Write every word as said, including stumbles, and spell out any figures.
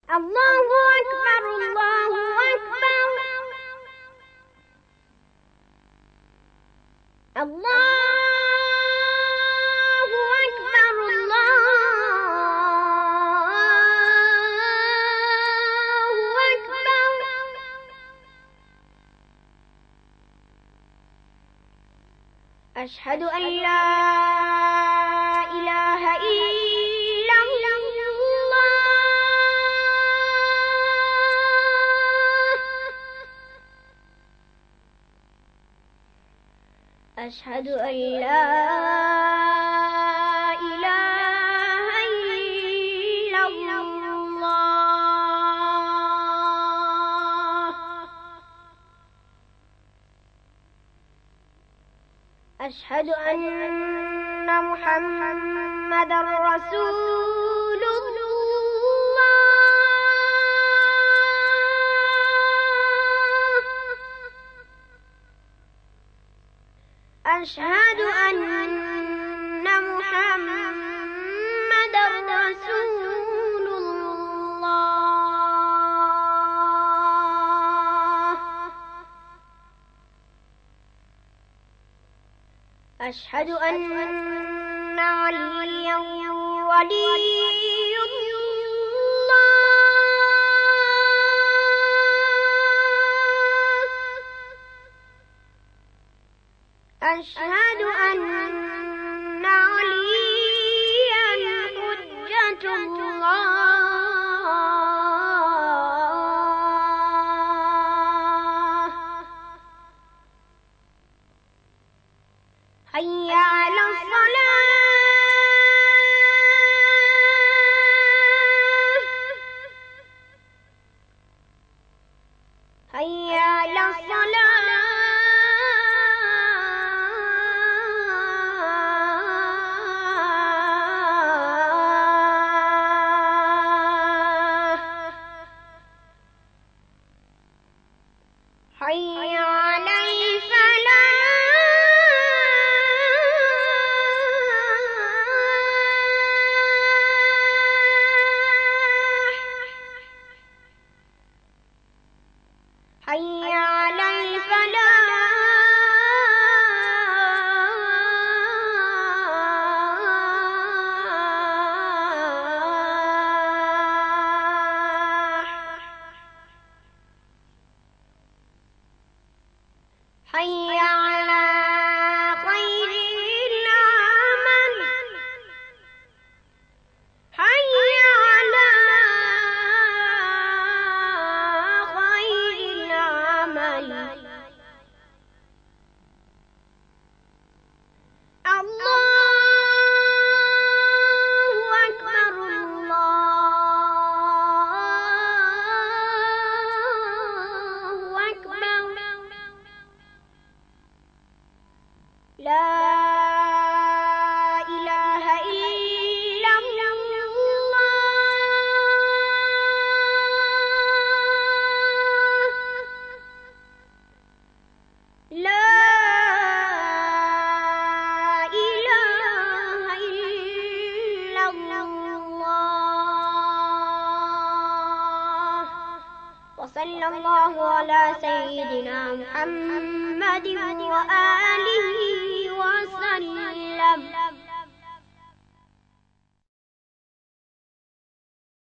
الله أكبر الله أكبر الله أكبر الله أكبر. أشهد أن لا إله إلا الله. أشهد أن لا إله إلا الله. أشهد أن محمدًا رسول الله. أشهد أن محمدًا رسول الله. أشهد أن عليا ولي الله. أشهد أن عليا حجة الله. حي على الصلاة. حي على الصلاة. حي على الفلاح. حي على الفلاح. حي على خير العمل. حي على خير العمل. الله أكبر الله أكبر. لا إله إلا الله. لا إله إلا الله. وصلى الله على سيدنا محمد وآله